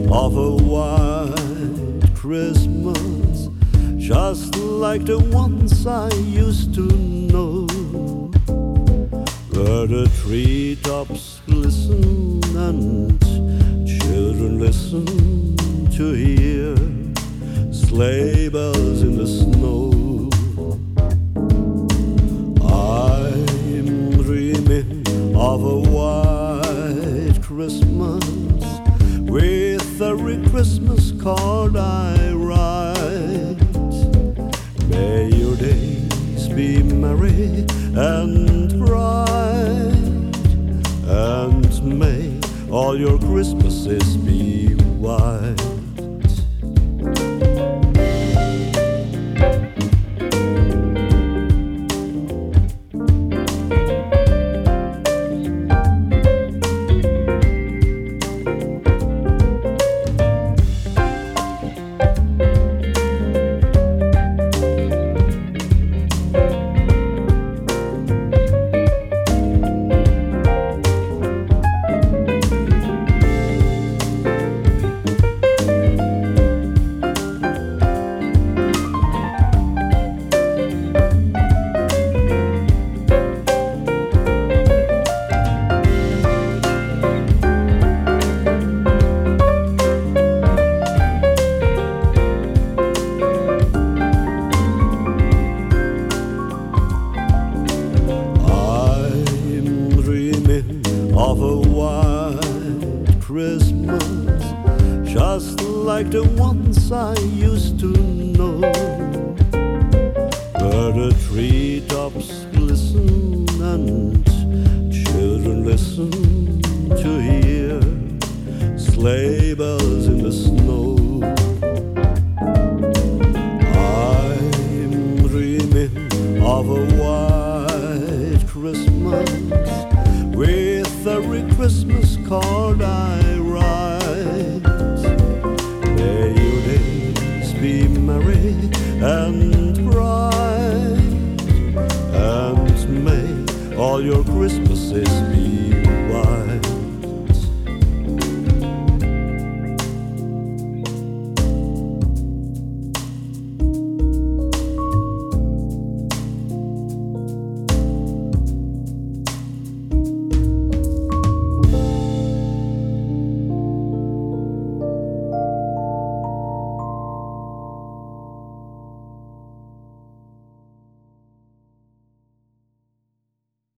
of a white Christmas, just like the ones I used to know, where the treetops glisten and children listen to hear sleigh bells in the snow. I'm dreaming of a white Christmas with every Christmas card I write. May your days be merry and bright, and may all your Christmases be white. Of a white Christmas, just like the ones I used to know, where the treetops glisten and children listen to hear sleigh bells in the snow. I'm dreaming of a white Christmas with every Christmas card I write. May your days be merry and bright, and may all your Christmases be